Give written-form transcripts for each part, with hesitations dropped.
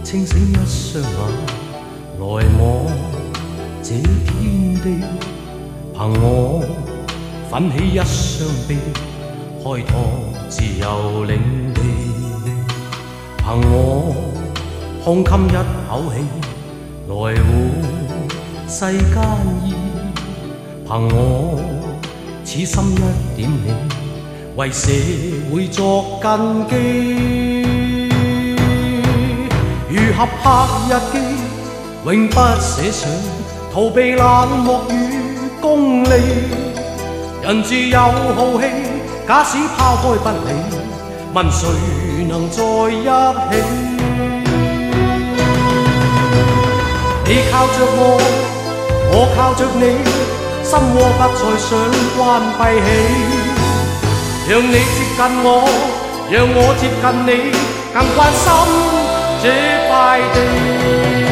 清醒一雙眼來望這天地，憑我奮起一雙臂，開拓自由領地。憑我胸襟一口氣，來護世間意。憑我此心一點理，為社會作根基。如合拍日記，永不寫上逃避冷漠與功利。人自有好氣，假使拋開不理，問誰能在一起？你靠着我靠着你，心窩不再想關閉起。讓你接近我，讓我接近你，更關心這塊地。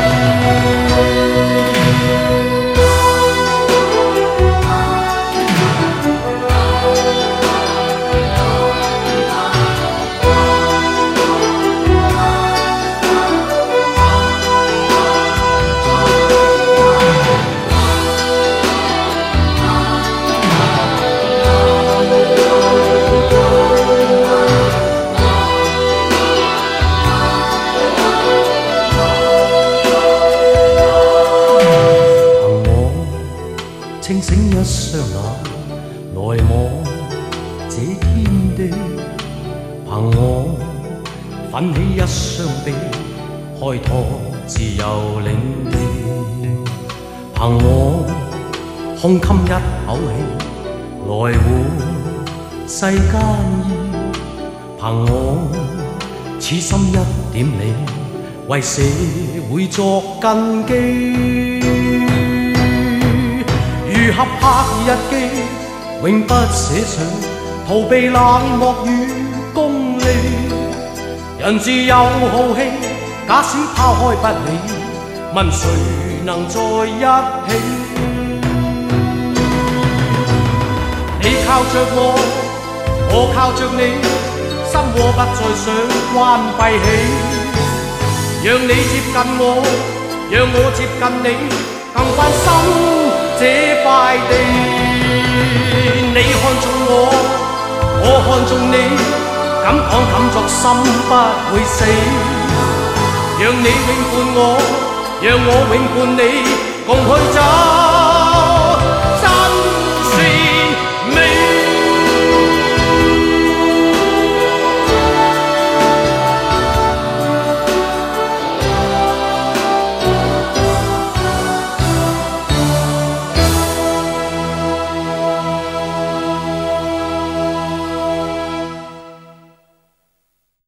清醒一雙眼來望這天地，憑我奮起一雙臂，開拓自由領地。憑我胸襟一口氣，來護世間意。憑我此心一點理，為社會作根基。如合拍日記，永不寫上逃避冷漠與功利。人自有好氣，假使拋開不理，問誰能在一起？你靠着我靠着你，心窩不再想關閉起。讓你接近我，讓我接近你，更關心這塊地。你看中我看中你，敢講敢作，心不會死。讓你永伴我，讓我永伴你，共去走。